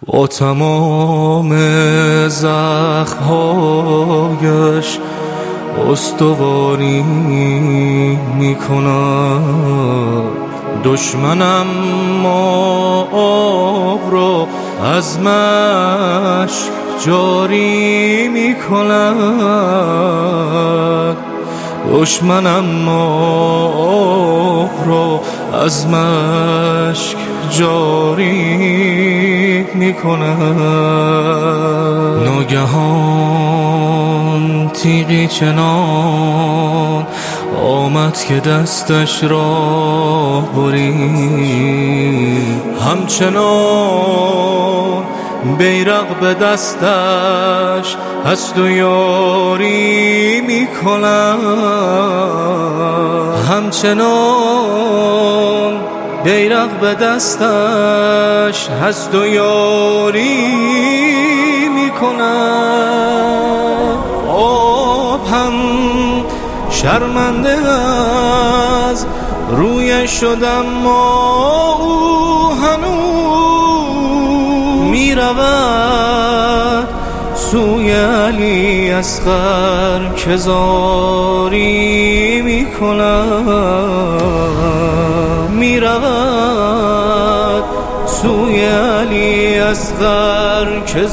با تمام زخم‌هایش استواری می‌کند. دشمنم ما آب را از مشک جاری می‌کند. دشمنم ما آب را از مشک جاری می‌کند. ناگهان تیغی چنان آمد که دستش را برید، همچنان بیرق به دستش هست و یاری می‌کند. همچنان بیرق به دستش هست و یاری می‌کند. آب هم شرمنده از روی شدم، ما او هنوز می‌رود سوی علی اصغر که زاری می‌کند. می‌رود سوی علی اصغر که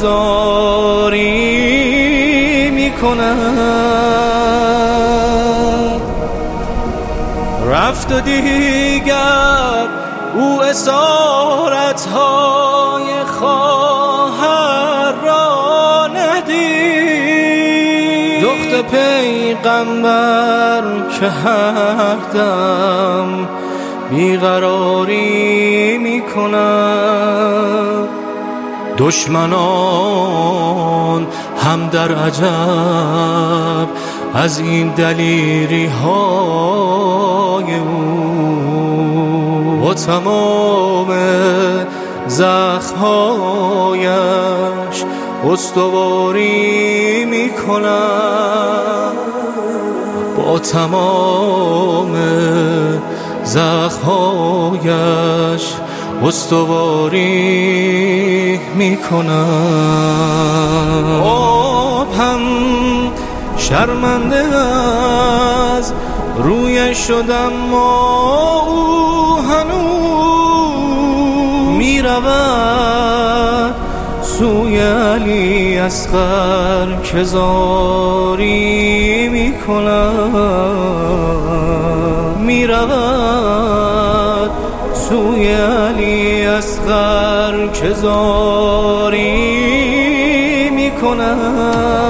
زاری می‌کند. رفت و دیگر او اسارت‌های خواهر را ندید. دختر پیغمبر که هر دم بیقراری می‌کند. دشمنان هم در عجب از این دلیری های او. با تمام زخم‌هایش استواری می‌کند. با تمام زخم‌هایش استواری می‌کند. آب هم شرمنده از روی شدم، ما او هنوز می‌رود سوی علی اصغر که زاری می‌کند. می‌رود سوی علی اصغر که زاری می‌کند.